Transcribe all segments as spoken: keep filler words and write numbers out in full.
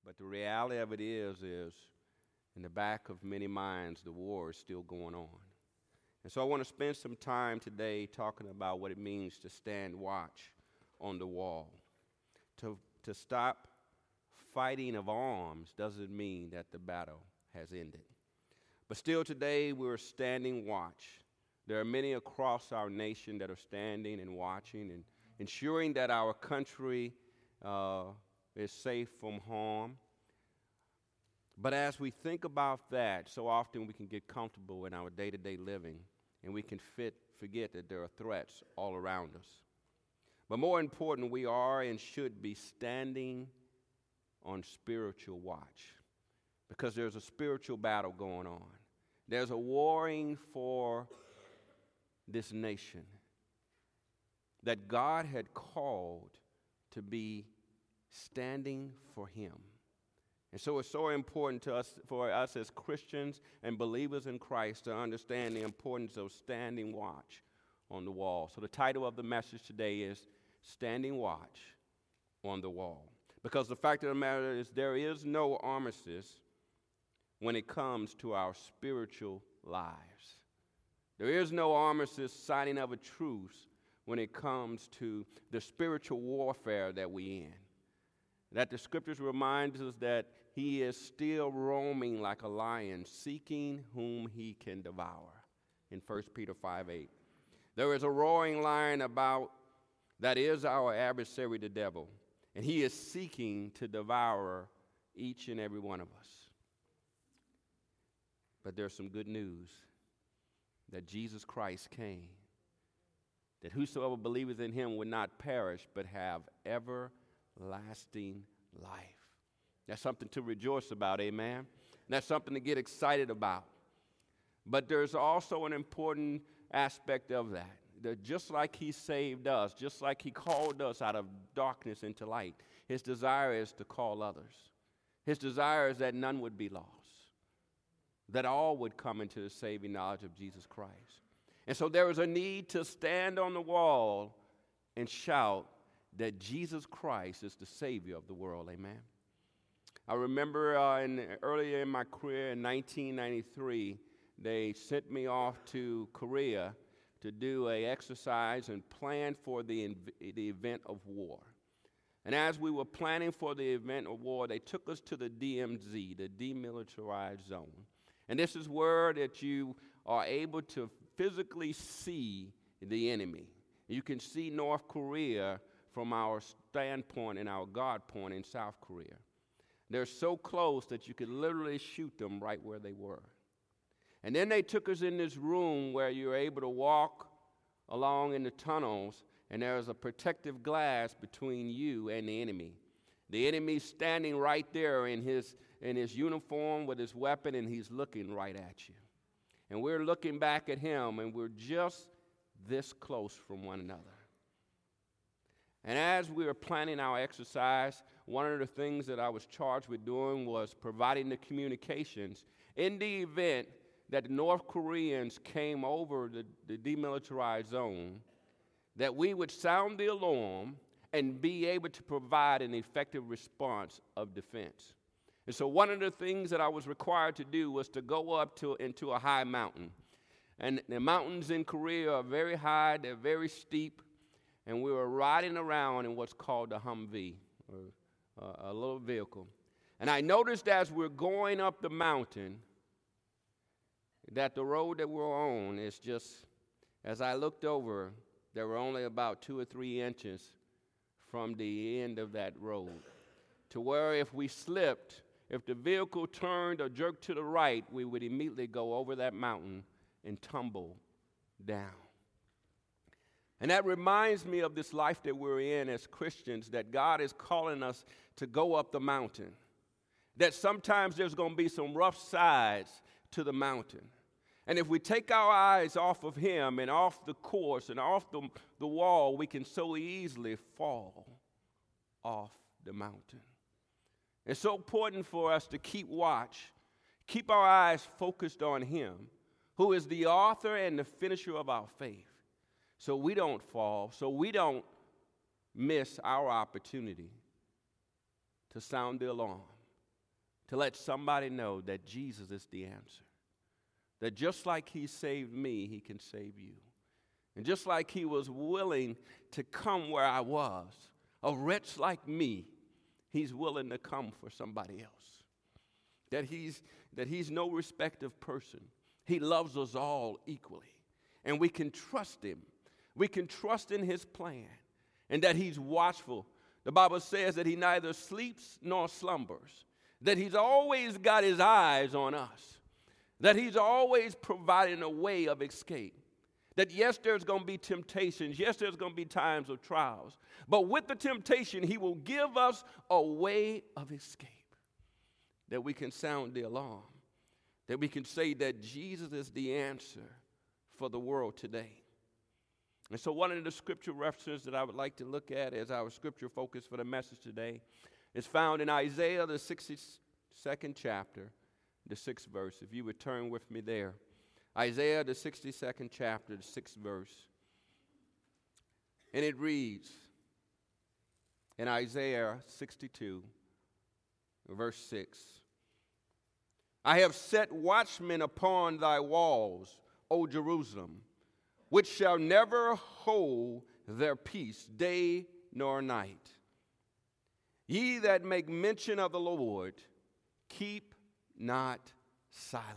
But the reality of it is, is in the back of many minds, the war is still going on. And so I want to spend some time today talking about what it means to stand watch on the wall. To, to stop fighting of arms doesn't mean that the battle has ended. But still today we're standing watch. There are many across our nation that are standing and watching and ensuring that our country uh, is safe from harm. But as we think about that, so often we can get comfortable in our day-to-day living, and we can fit, forget that there are threats all around us. But more important, we are and should be standing on spiritual watch, because there's a spiritual battle going on. There's a warring for this nation that God had called to be standing for him. And so it's so important to us, for us as Christians and believers in Christ, to understand the importance of standing watch on the wall. So the title of the message today is Standing Watch on the Wall. Because the fact of the matter is, there is no armistice when it comes to our spiritual lives. There is no armistice, signing of a truce, when it comes to the spiritual warfare that we're in. That the scriptures remind us that he is still roaming like a lion, seeking whom he can devour, in First Peter five eight. There is a roaring lion about that is our adversary, the devil, and he is seeking to devour each and every one of us. But there's some good news, that Jesus Christ came, that whosoever believeth in him would not perish, but have everlasting life. That's something to rejoice about, amen? That's something to get excited about. But there's also an important aspect of that, that just like he saved us, just like he called us out of darkness into light, his desire is to call others. His desire is that none would be lost, that all would come into the saving knowledge of Jesus Christ. And so there is a need to stand on the wall and shout that Jesus Christ is the Savior of the world, amen? I remember uh, in, earlier in my career in nineteen ninety-three, they sent me off to Korea to do an exercise and plan for the, inv- the event of war. And as we were planning for the event of war, they took us to the D M Z, the Demilitarized Zone. And this is where that you are able to physically see the enemy. You can see North Korea from our standpoint and our guard point in South Korea. They're so close that you could literally shoot them right where they were. And then they took us in this room where you're able to walk along in the tunnels, and there's a protective glass between you and the enemy. The enemy's standing right there in his in his uniform with his weapon, and he's looking right at you. And we're looking back at him, and we're just this close from one another. And as we were planning our exercise, one of the things that I was charged with doing was providing the communications in the event that the North Koreans came over the, the demilitarized zone, that we would sound the alarm and be able to provide an effective response of defense. And so one of the things that I was required to do was to go up to into a high mountain. And the mountains in Korea are very high, they're very steep, and we were riding around in what's called a Humvee, or uh, a little vehicle. And I noticed as we're going up the mountain that the road that we're on is just, as I looked over, there were only about two or three inches from the end of that road, to where if we slipped, if the vehicle turned or jerked to the right, we would immediately go over that mountain and tumble down. And that reminds me of this life that we're in as Christians, that God is calling us to go up the mountain. That sometimes there's going to be some rough sides to the mountain. And if we take our eyes off of him and off the course and off the, the wall, we can so easily fall off the mountain. It's so important for us to keep watch, keep our eyes focused on him, who is the author and the finisher of our faith, so we don't fall, so we don't miss our opportunity to sound the alarm, to let somebody know that Jesus is the answer. That just like he saved me, he can save you. And just like he was willing to come where I was, a wretch like me, he's willing to come for somebody else. That he's, that he's no respective person. He loves us all equally. And we can trust him. We can trust in his plan. And that he's watchful. The Bible says that he neither sleeps nor slumbers. That he's always got his eyes on us. That he's always providing a way of escape. That yes, there's going to be temptations. Yes, there's going to be times of trials. But with the temptation, he will give us a way of escape. That we can sound the alarm. That we can say that Jesus is the answer for the world today. And so one of the scripture references that I would like to look at as our scripture focus for the message today is found in Isaiah, the sixty-second chapter, the sixth verse. If you would turn with me there. Isaiah, the sixty-second chapter, the sixth verse. And it reads in Isaiah sixty-two, verse six. I have set watchmen upon thy walls, O Jerusalem, which shall never hold their peace day nor night. Ye that make mention of the Lord, keep not silence.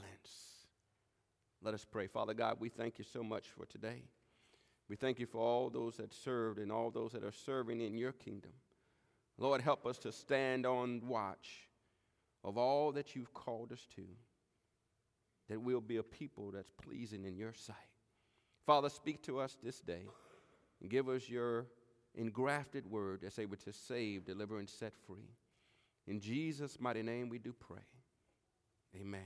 Let us pray. Father God, we thank you so much for today. We thank you for all those that served and all those that are serving in your kingdom. Lord, help us to stand on watch of all that you've called us to, that we'll be a people that's pleasing in your sight. Father, speak to us this day and give us your engrafted word that's able to save, deliver, and set free. In Jesus' mighty name we do pray. Amen.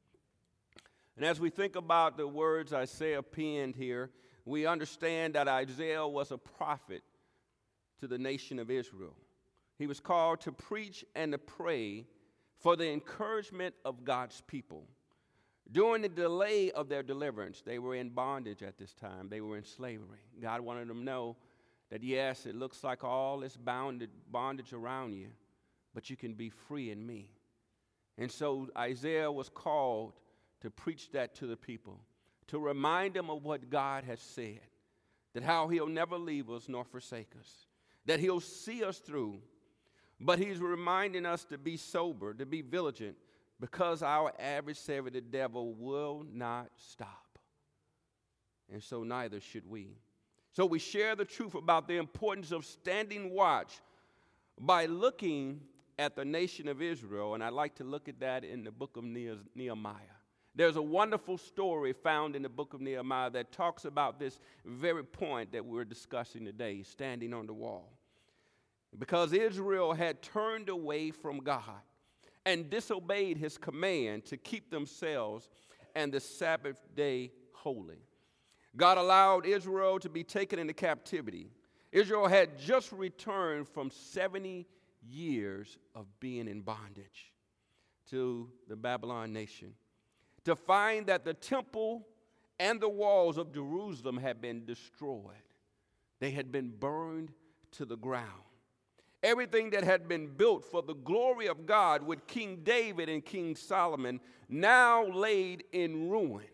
And as we think about the words Isaiah penned here, we understand that Isaiah was a prophet to the nation of Israel. He was called to preach and to pray for the encouragement of God's people. During the delay of their deliverance, they were in bondage at this time. They were in slavery. God wanted them to know that, yes, it looks like all this bounded bondage around you, but you can be free in me. And so Isaiah was called to preach that to the people, to remind them of what God has said, that how he'll never leave us nor forsake us, that he'll see us through. But he's reminding us to be sober, to be vigilant, because our adversary, the devil, will not stop. And so neither should we. So we share the truth about the importance of standing watch by looking at the nation of Israel. And I'd like to look at that in the book of Nehemiah. There's a wonderful story found in the book of Nehemiah that talks about this very point that we're discussing today, standing on the wall. Because Israel had turned away from God and disobeyed his command to keep themselves and the Sabbath day holy. God allowed Israel to be taken into captivity. Israel had just returned from seventy years of being in bondage to the Babylon nation, to find that the temple and the walls of Jerusalem had been destroyed. They had been burned to the ground. Everything that had been built for the glory of God with King David and King Solomon now laid in ruin.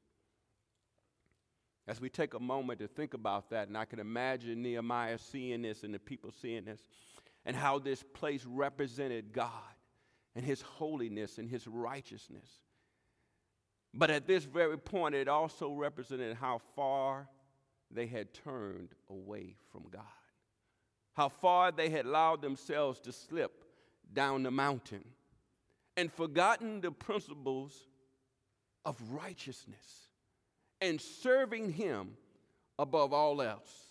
As we take a moment to think about that, and I can imagine Nehemiah seeing this and the people seeing this, and how this place represented God and his holiness and his righteousness. But at this very point, it also represented how far they had turned away from God. How far they had allowed themselves to slip down the mountain and forgotten the principles of righteousness and serving him above all else.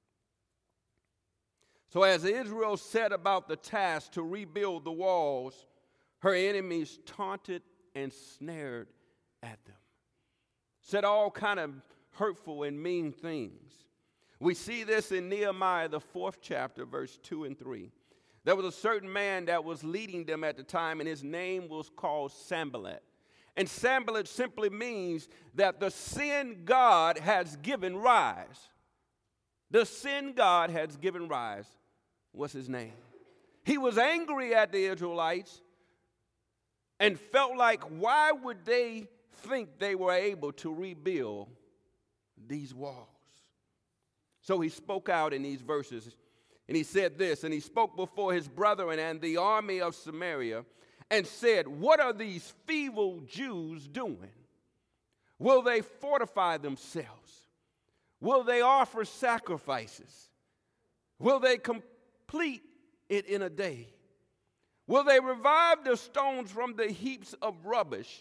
So as Israel set about the task to rebuild the walls, her enemies taunted and snared at them, said all kind of hurtful and mean things. We see this in Nehemiah, the fourth chapter, verse two and three. There was a certain man that was leading them at the time, and his name was called Sanballat. And Sanballat simply means that the sin God has given rise. The sin God has given rise was his name. He was angry at the Israelites and felt like, why would they think they were able to rebuild these walls? So he spoke out in these verses, and he said this, and he spoke before his brethren and the army of Samaria, and said, what are these feeble Jews doing? Will they fortify themselves? Will they offer sacrifices? Will they complete it in a day? Will they revive the stones from the heaps of rubbish?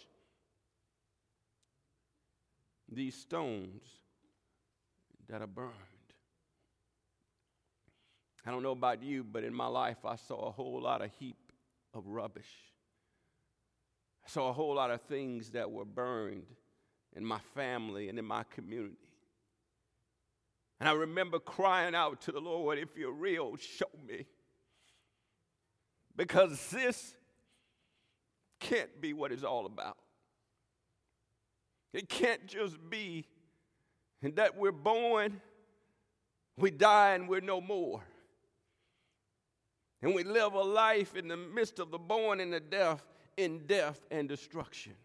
These stones that are burned. I don't know about you, but in my life I saw a whole lot of heap of rubbish. I saw a whole lot of things that were burned in my family and in my community. And I remember crying out to the Lord, if you're real, show me. Because this can't be what it's all about. It can't just be that we're born, we die, and we're no more. And we live a life in the midst of the born and the deaf, in death and destruction.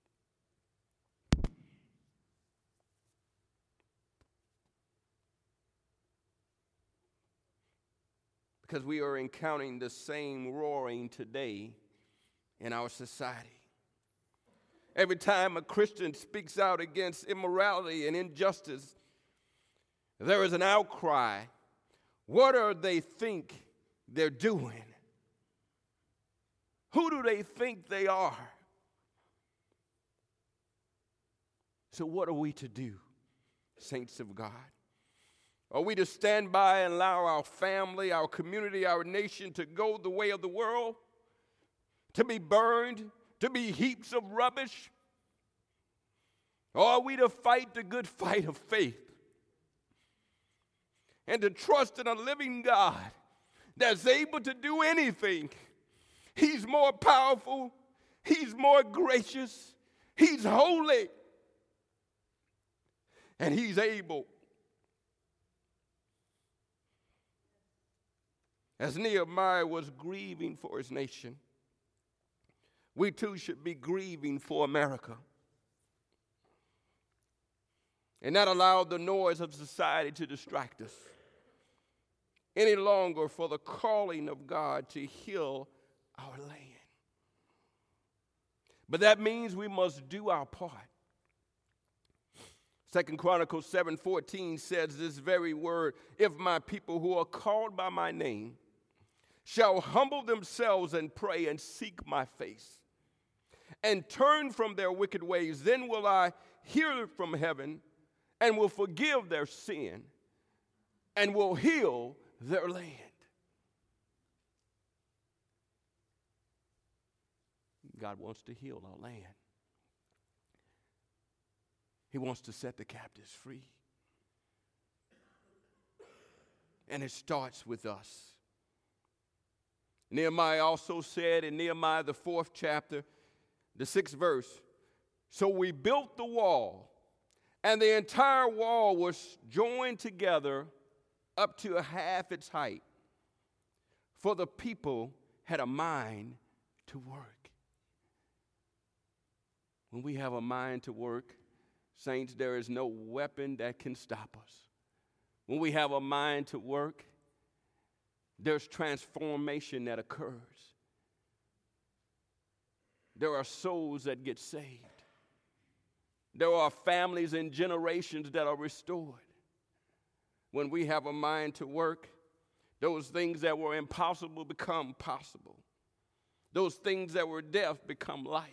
Because we are encountering the same roaring today in our society. Every time a Christian speaks out against immorality and injustice, there is an outcry. What do they think they're doing? Who do they think they are? So what are we to do, saints of God? Are we to stand by and allow our family, our community, our nation to go the way of the world? To be burned? To be heaps of rubbish? Or are we to fight the good fight of faith? And to trust in a living God that's able to do anything. He's more powerful. He's more gracious. He's holy. And he's able. As Nehemiah was grieving for his nation, we too should be grieving for America. And not allow the noise of society to distract us any longer for the calling of God to heal our land. But that means we must do our part. Second Chronicles seven fourteen says this very word, if my people who are called by my name shall humble themselves and pray and seek my face and turn from their wicked ways, then will I hear from heaven and will forgive their sin and will heal their land. God wants to heal our land. He wants to set the captives free. And it starts with us. Nehemiah also said in Nehemiah, the fourth chapter, the sixth verse, so we built the wall, and the entire wall was joined together up to a half its height, for the people had a mind to work. When we have a mind to work, saints, there is no weapon that can stop us. When we have a mind to work, there's transformation that occurs. There are souls that get saved. There are families and generations that are restored. When we have a mind to work, those things that were impossible become possible. Those things that were death become life.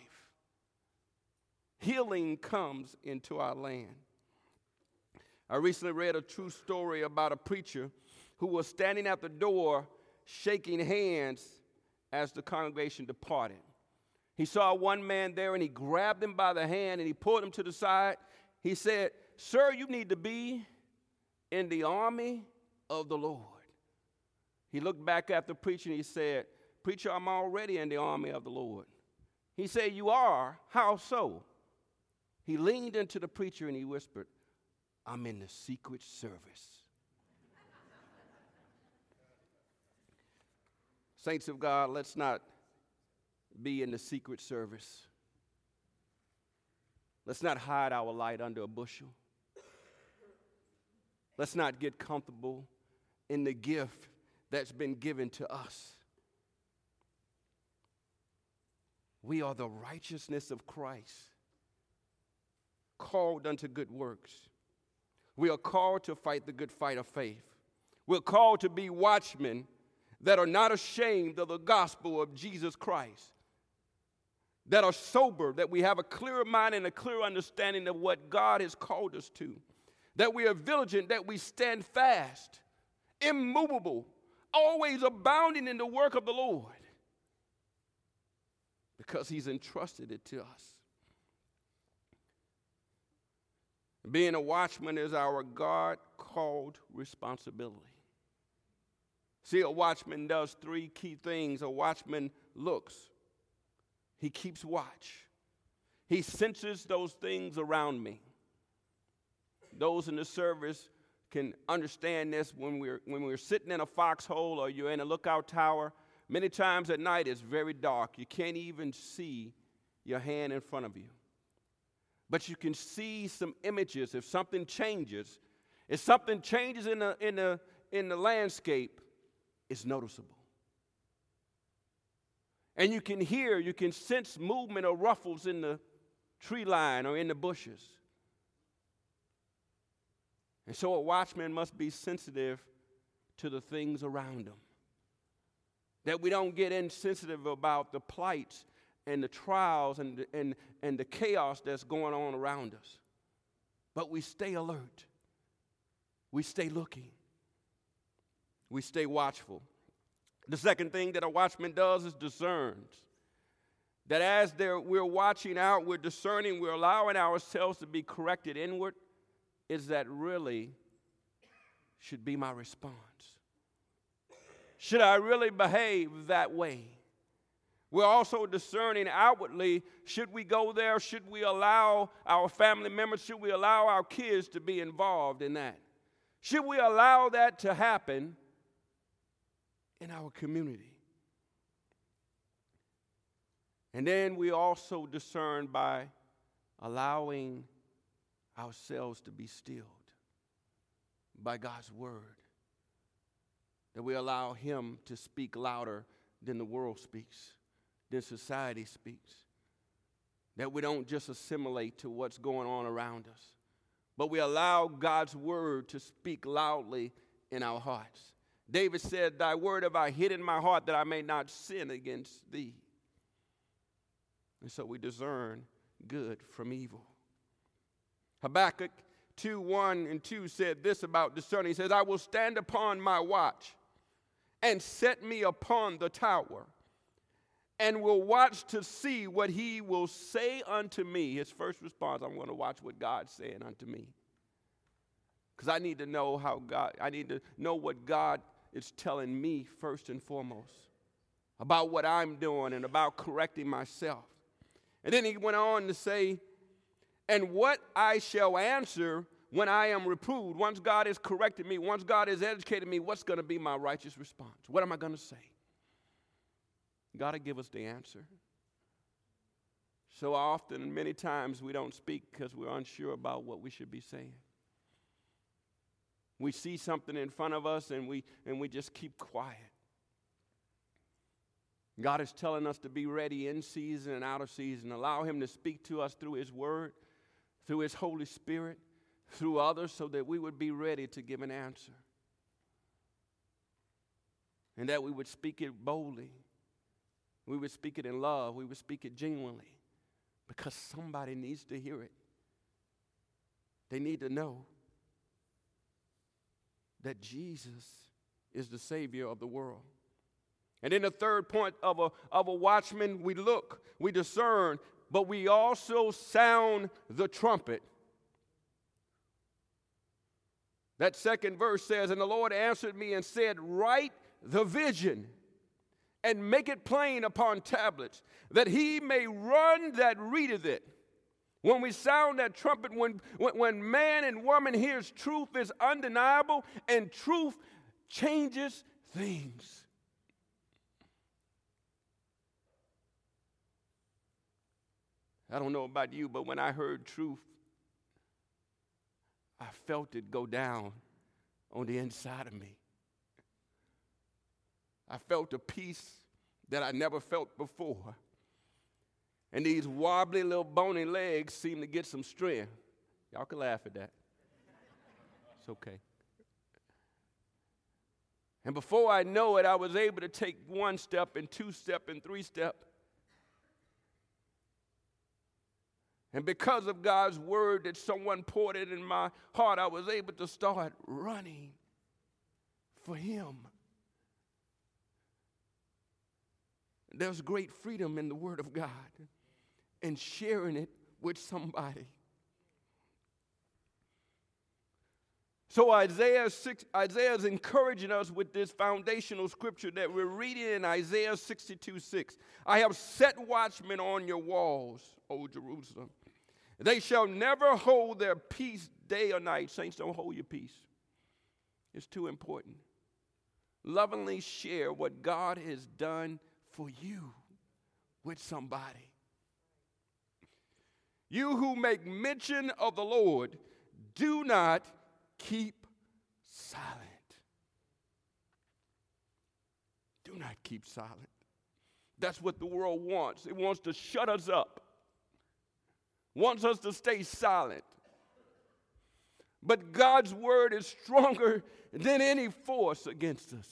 Healing comes into our land. I recently read a true story about a preacher who was standing at the door shaking hands as the congregation departed. He saw one man there and he grabbed him by the hand and he pulled him to the side. He said, "Sir, you need to be in the army of the Lord." He looked back at the preacher and he said, "Preacher, I'm already in the army of the Lord." He said, "You are? How so?" He leaned into the preacher and he whispered, "I'm in the Secret Service." Saints of God, let's not be in the secret service. Let's not hide our light under a bushel. Let's not get comfortable in the gift that's been given to us. We are the righteousness of Christ, called unto good works. We are called to fight the good fight of faith. We're called to be watchmen that are not ashamed of the gospel of Jesus Christ, that are sober, that we have a clear mind and a clear understanding of what God has called us to, that we are vigilant, that we stand fast, immovable, always abounding in the work of the Lord, because he's entrusted it to us. Being a watchman is our God-called responsibility. See, a watchman does three key things. A watchman looks. He keeps watch. He senses those things around me. Those in the service can understand this. When we're, when we're sitting in a foxhole or you're in a lookout tower, many times at night it's very dark. You can't even see your hand in front of you. But you can see some images. If something changes, if something changes in the, in the, in the landscape, it's noticeable. And you can hear, you can sense movement or ruffles in the tree line or in the bushes. And so a watchman must be sensitive to the things around him. That we don't get insensitive about the plights and the trials and the, and, and the chaos that's going on around us. But we stay alert. We stay looking. We stay watchful. The second thing that a watchman does is discerns. That as we're watching out, we're discerning, we're allowing ourselves to be corrected inward. Is that really should be my response? Should I really behave that way? We're also discerning outwardly. Should we go there? Should we allow our family members, should we allow our kids to be involved in that? Should we allow that to happen in our community? And then we also discern by allowing ourselves to be stilled by God's word. That we allow him to speak louder than the world speaks, than society speaks. That we don't just assimilate to what's going on around us, but we allow God's word to speak loudly in our hearts. David said, thy word have I hid in my heart that I may not sin against thee. And so we discern good from evil. Habakkuk two, one and two said this about discerning. He says, I will stand upon my watch and set me upon the tower and will watch to see what he will say unto me. His first response, I'm going to watch what God's saying unto me. Because I need to know how God, I need to know what God is telling me first and foremost about what I'm doing and about correcting myself. And then he went on to say, and what I shall answer when I am reproved. Once God has corrected me, once God has educated me, what's going to be my righteous response? What am I going to say? God will give us the answer. So often, and many times, we don't speak because we're unsure about what we should be saying. We see something in front of us and we and we just keep quiet. God is telling us to be ready in season and out of season. Allow him to speak to us through his word, through his Holy Spirit, through others, so that we would be ready to give an answer. And that we would speak it boldly. We would speak it in love. We would speak it genuinely. Because somebody needs to hear it. They need to know that Jesus is the Savior of the world. And then the third point of a, of a watchman, we look, we discern, but we also sound the trumpet. That second verse says, and the Lord answered me and said, write the vision and make it plain upon tablets, that he may run that readeth it. When we sound that trumpet, when, when, when man and woman hears truth is undeniable, and truth changes things. I don't know about you, but when I heard truth, I felt it go down on the inside of me. I felt a peace that I never felt before. And these wobbly little bony legs seem to get some strength. Y'all can laugh at that. It's okay. And before I know it, I was able to take one step and two step and three step. And because of God's word that someone poured it in my heart, I was able to start running for him. There's great freedom in the word of God and sharing it with somebody. So Isaiah six, Isaiah is encouraging us with this foundational scripture that we're reading in Isaiah sixty-two six. I have set watchmen on your walls, O Jerusalem. They shall never hold their peace day or night. Saints, don't hold your peace. It's too important. Lovingly share what God has done for you with somebody. You who make mention of the Lord, do not keep silent. Do not keep silent. That's what the world wants. It wants to shut us up. Wants us to stay silent. But God's word is stronger than any force against us.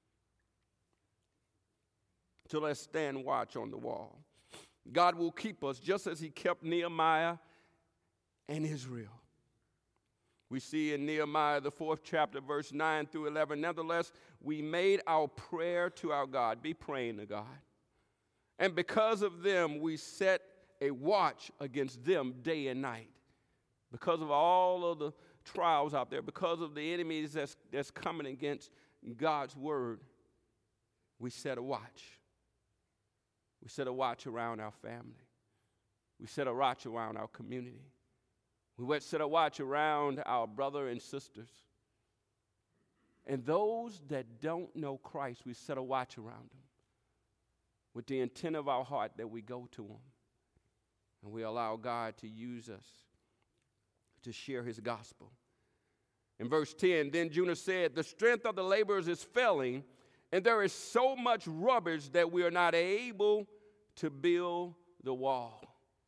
So let's stand watch on the wall. God will keep us just as he kept Nehemiah and Israel. We see in Nehemiah, the fourth chapter, verse nine through eleven, nevertheless, we made our prayer to our God. Be praying to God. And because of them, we set a watch against them day and night. Because of all of the trials out there, because of the enemies that's, that's coming against God's word, we set a watch. We set a watch around our family. We set a watch around our community. We set a watch around our brother and sisters. And those that don't know Christ, we set a watch around them with the intent of our heart that we go to them. And we allow God to use us to share his gospel. In verse ten, then Jonah said, the strength of the laborers is failing, and there is so much rubbish that we are not able to build the wall.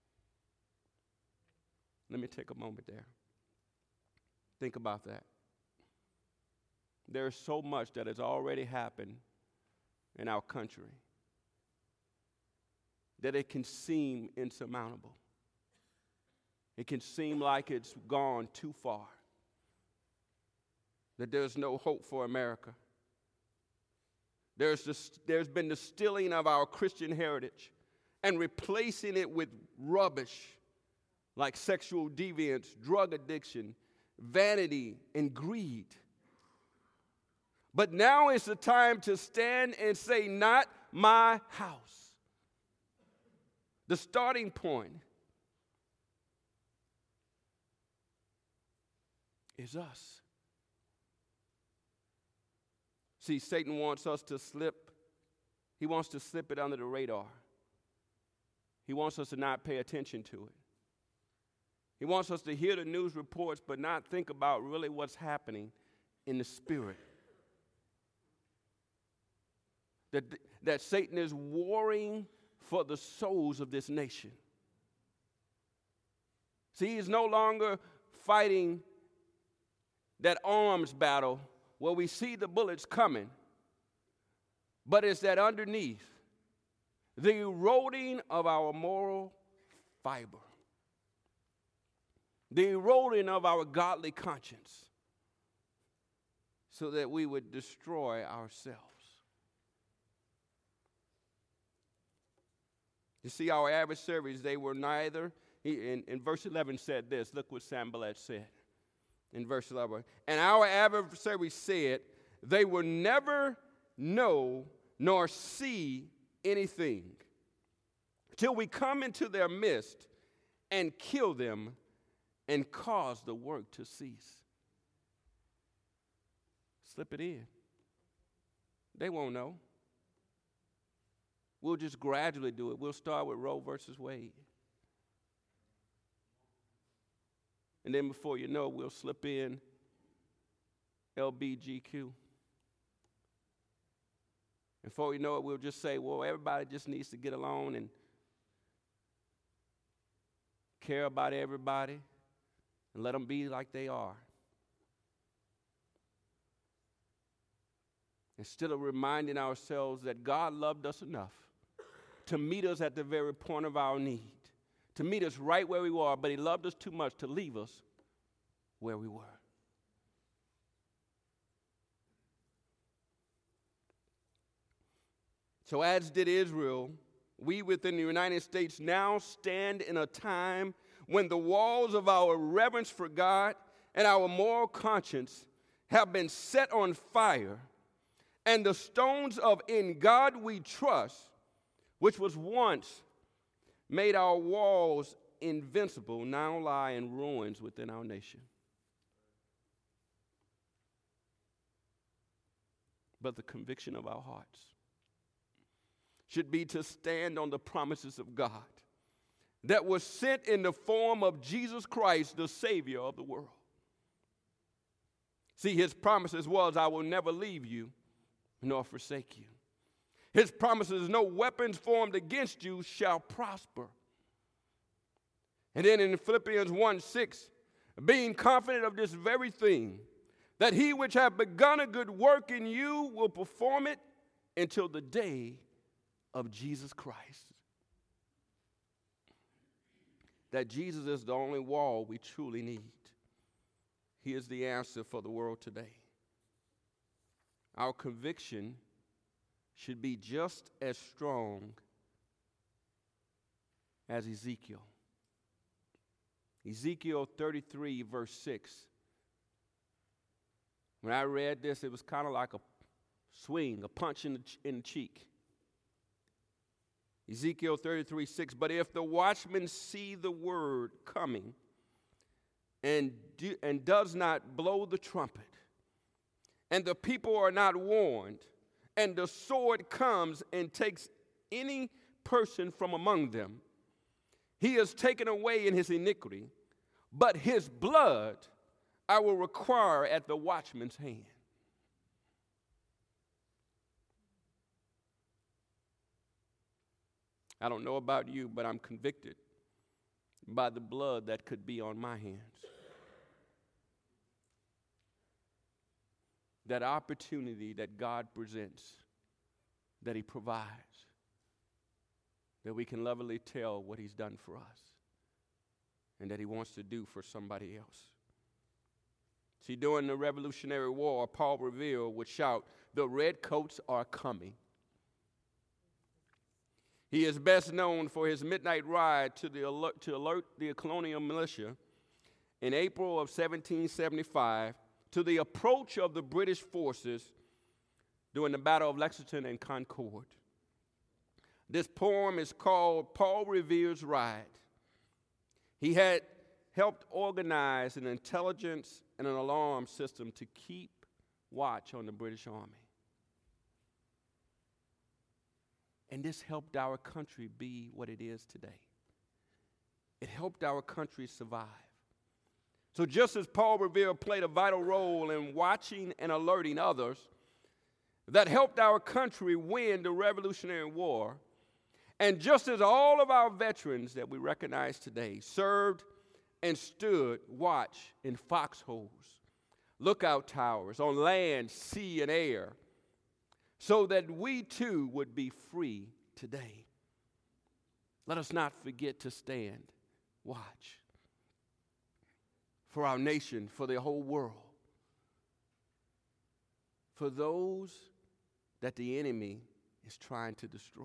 Let me take a moment there. Think about that. There's so much that has already happened in our country that it can seem insurmountable. It can seem like it's gone too far, that there's no hope for America. There's, this, there's been the stealing of our Christian heritage and replacing it with rubbish like sexual deviance, drug addiction, vanity, and greed. But now is the time to stand and say, not my house. The starting point is us. See, Satan wants us to slip. He wants to slip it under the radar. He wants us to not pay attention to it. He wants us to hear the news reports but not think about really what's happening in the spirit. That, that Satan is warring for the souls of this nation. See, he's no longer fighting that arms battle where we see the bullets coming, but it's that underneath, the eroding of our moral fiber, the eroding of our godly conscience, so that we would destroy ourselves. You see, our adversaries, they were neither, he, in, in verse eleven said this, look what Sanballat said in verse eleven. And our adversaries said, they will never know nor see anything till we come into their midst and kill them and cause the work to cease. Slip it in. They won't know. We'll just gradually do it. We'll start with Roe versus Wade. And then before you know it, we'll slip in L B G Q. And before you know it, we'll just say, well, everybody just needs to get along and care about everybody and let them be like they are. Instead of reminding ourselves that God loved us enough to meet us at the very point of our need, to meet us right where we were, but he loved us too much to leave us where we were. So as did Israel, we within the United States now stand in a time when the walls of our reverence for God and our moral conscience have been set on fire, and the stones of "In God We Trust," which was once made our walls invincible, now lie in ruins within our nation. But the conviction of our hearts should be to stand on the promises of God that was sent in the form of Jesus Christ, the Savior of the world. See, his promises was, I will never leave you nor forsake you. His promises, no weapons formed against you shall prosper. And then in Philippians one six, being confident of this very thing, that he which hath begun a good work in you will perform it until the day of Jesus Christ. That Jesus is the only wall we truly need. He is the answer for the world today. Our conviction should be just as strong as Ezekiel. Ezekiel thirty-three, verse six. When I read this, it was kind of like a swing, a punch in the, ch- in the cheek. Ezekiel thirty-three, six. But if the watchman see the word coming and, do, and does not blow the trumpet, and the people are not warned, and the sword comes and takes any person from among them, he is taken away in his iniquity, but his blood I will require at the watchman's hand. I don't know about you, but I'm convicted by the blood that could be on my hands. That opportunity that God presents, that he provides, that we can lovingly tell what he's done for us and that he wants to do for somebody else. See, during the Revolutionary War, Paul Revere would shout, "The redcoats are coming." He is best known for his midnight ride to, the alert, to alert the colonial militia in April of seventeen seventy-five to the approach of the British forces during the Battle of Lexington and Concord. This poem is called Paul Revere's Ride. He had helped organize an intelligence and an alarm system to keep watch on the British Army. And this helped our country be what it is today. It helped our country survive. So just as Paul Revere played a vital role in watching and alerting others, that helped our country win the Revolutionary War, and just as all of our veterans that we recognize today served and stood watch in foxholes, lookout towers on land, sea, and air, so that we too would be free today. Let us not forget to stand watch for our nation, for the whole world, for those that the enemy is trying to destroy.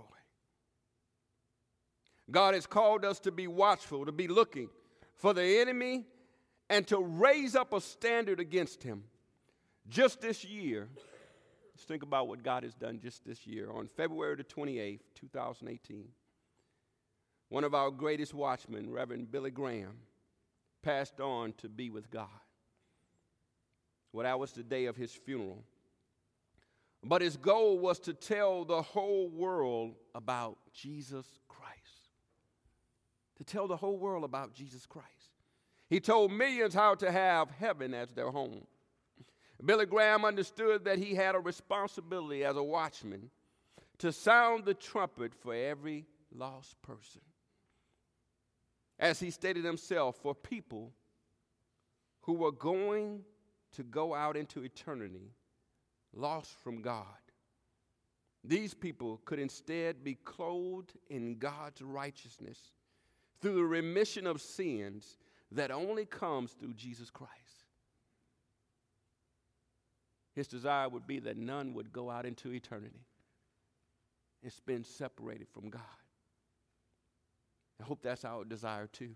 God has called us to be watchful, to be looking for the enemy, and to raise up a standard against him. Just this year, let's think about what God has done just this year. On February the twenty-eighth, twenty eighteen, one of our greatest watchmen, Reverend Billy Graham, passed on to be with God. Well, that was the day of his funeral. But his goal was to tell the whole world about Jesus Christ. To tell the whole world about Jesus Christ. He told millions how to have heaven as their home. Billy Graham understood that he had a responsibility as a watchman to sound the trumpet for every lost person. As he stated himself, for people who were going to go out into eternity lost from God. These people could instead be clothed in God's righteousness through the remission of sins that only comes through Jesus Christ. His desire would be that none would go out into eternity and spend separated from God. I hope that's our desire too.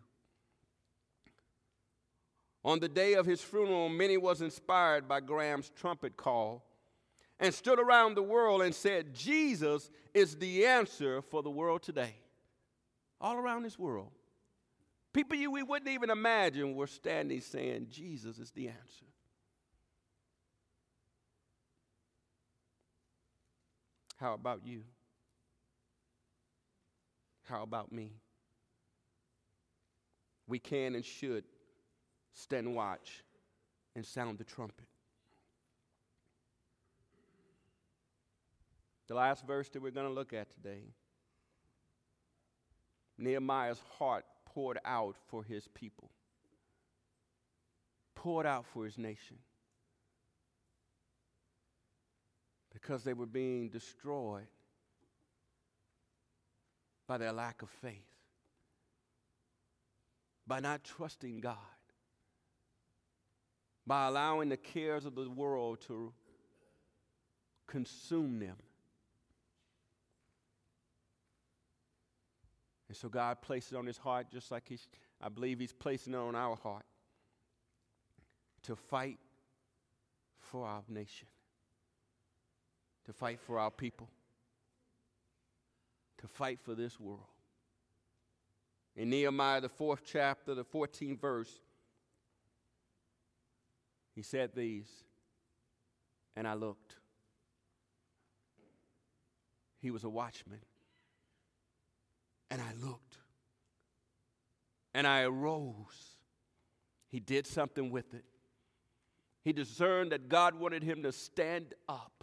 On the day of his funeral, many was inspired by Graham's trumpet call and stood around the world and said, Jesus is the answer for the world today. All around this world. People you we wouldn't even imagine were standing saying, Jesus is the answer. How about you? How about me? We can and should stand watch and sound the trumpet. The last verse that we're going to look at today, Nehemiah's heart poured out for his people, poured out for his nation, because they were being destroyed by their lack of faith, by not trusting God, by allowing the cares of the world to consume them. And so God placed it on his heart, just like he's, I believe he's placing it on our heart, to fight for our nation, to fight for our people, to fight for this world. In Nehemiah, the fourth chapter, the fourteenth verse, he said these, and I looked. He was a watchman. And I looked. And I arose. He did something with it. He discerned that God wanted him to stand up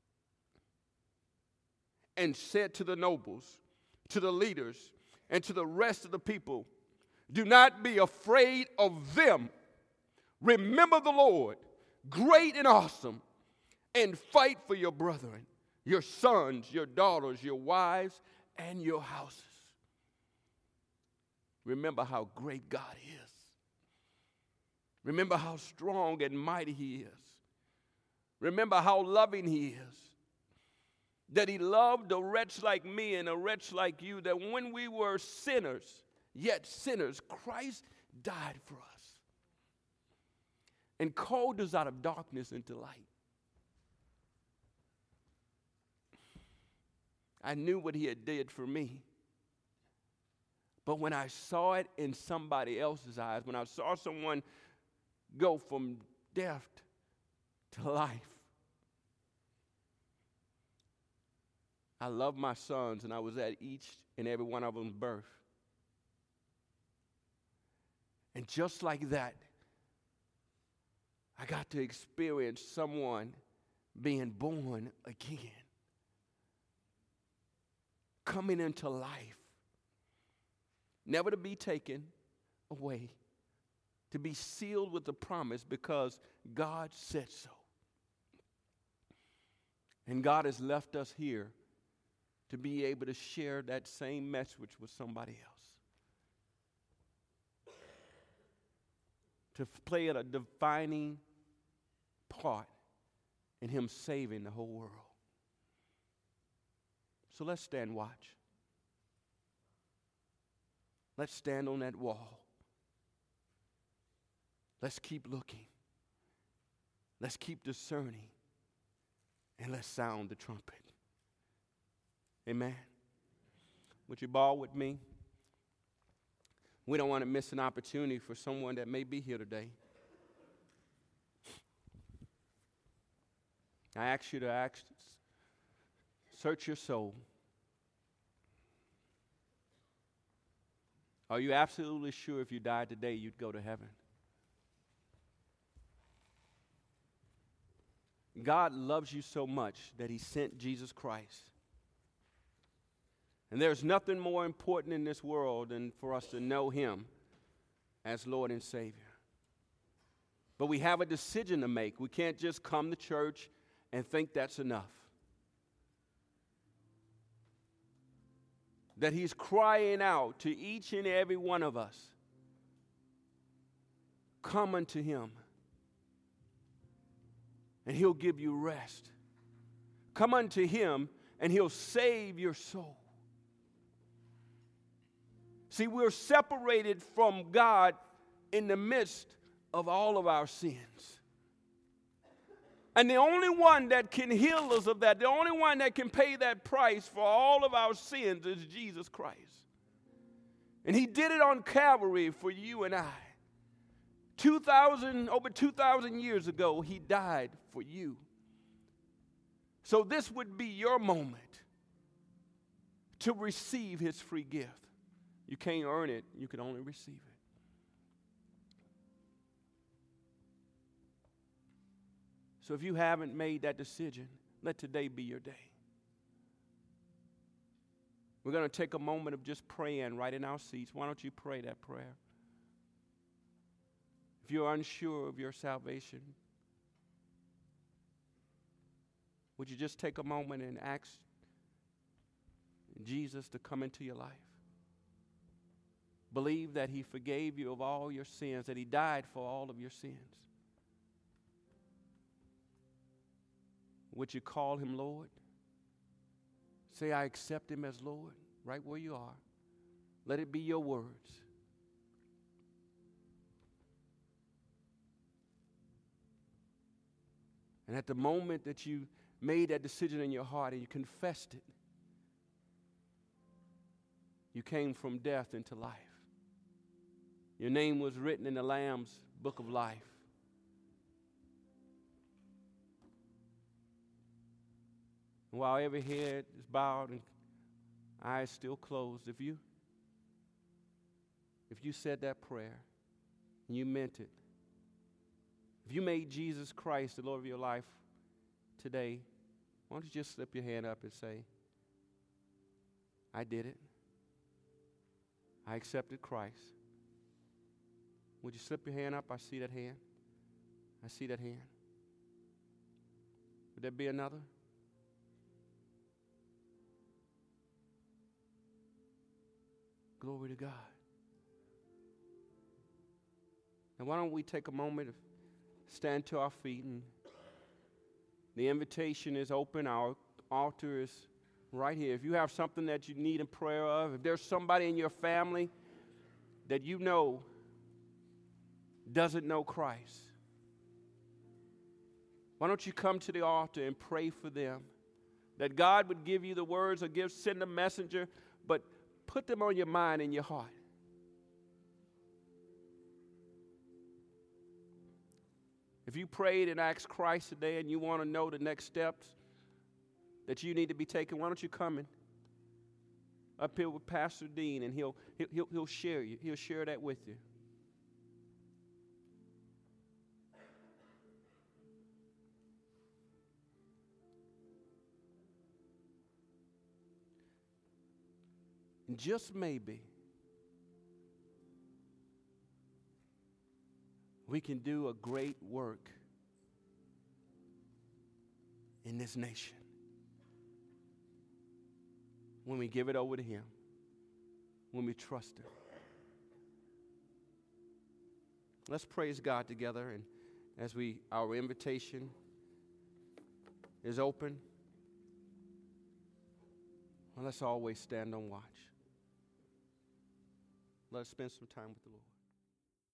and said to the nobles, to the leaders, and to the rest of the people, do not be afraid of them. Remember the Lord, great and awesome, and fight for your brethren, your sons, your daughters, your wives, and your houses. Remember how great God is. Remember how strong and mighty he is. Remember how loving he is. That he loved a wretch like me and a wretch like you, that when we were sinners, yet sinners, Christ died for us and called us out of darkness into light. I knew what he had did for me. But when I saw it in somebody else's eyes, when I saw someone go from death to life, I love my sons, and I was at each and every one of them's birth. And just like that, I got to experience someone being born again, coming into life. Never to be taken away, to be sealed with the promise because God said so. And God has left us here to be able to share that same message with somebody else. To play a defining part in him saving the whole world. So let's stand watch. Let's stand on that wall. Let's keep looking. Let's keep discerning. And let's sound the trumpet. Amen. Would you bow with me? We don't want to miss an opportunity for someone that may be here today. I ask you to ask, search your soul. Are you absolutely sure if you died today, you'd go to heaven? God loves you so much that he sent Jesus Christ. And there's nothing more important in this world than for us to know him as Lord and Savior. But we have a decision to make. We can't just come to church and think that's enough. That he's crying out to each and every one of us, come unto him, and he'll give you rest. Come unto him, and he'll save your soul. See, we're separated from God in the midst of all of our sins. And the only one that can heal us of that, the only one that can pay that price for all of our sins is Jesus Christ. And he did it on Calvary for you and I. two thousand, over two thousand years ago, he died for you. So this would be your moment to receive his free gift. You can't earn it, you can only receive it. So if you haven't made that decision, let today be your day. We're going to take a moment of just praying right in our seats. Why don't you pray that prayer? If you're unsure of your salvation, would you just take a moment and ask Jesus to come into your life? Believe that he forgave you of all your sins, that he died for all of your sins. Would you call him Lord? Say, I accept him as Lord, right where you are. Let it be your words. And at the moment that you made that decision in your heart and you confessed it, you came from death into life. Your name was written in the Lamb's book of life. And while every head is bowed and eyes still closed, if you if you said that prayer and you meant it, if you made Jesus Christ the Lord of your life today, why don't you just slip your hand up and say, I did it. I accepted Christ. Would you slip your hand up? I see that hand. I see that hand. Would there be another? Glory to God. Now, why don't we take a moment to stand to our feet, and the invitation is open. Our altar is right here. If you have something that you need a prayer of, if there's somebody in your family that you know doesn't know Christ, why don't you come to the altar and pray for them, that God would give you the words or give send a messenger, but put them on your mind and your heart. If you prayed and asked Christ today and you want to know the next steps that you need to be taking, why don't you come in up here with Pastor Dean, and he'll he'll he'll share you. He'll share that with you. And just maybe we can do a great work in this nation when we give it over to him, when we trust him. Let's praise God together, and as we our invitation is open, well, let's always stand on watch. Let us spend some time with the Lord.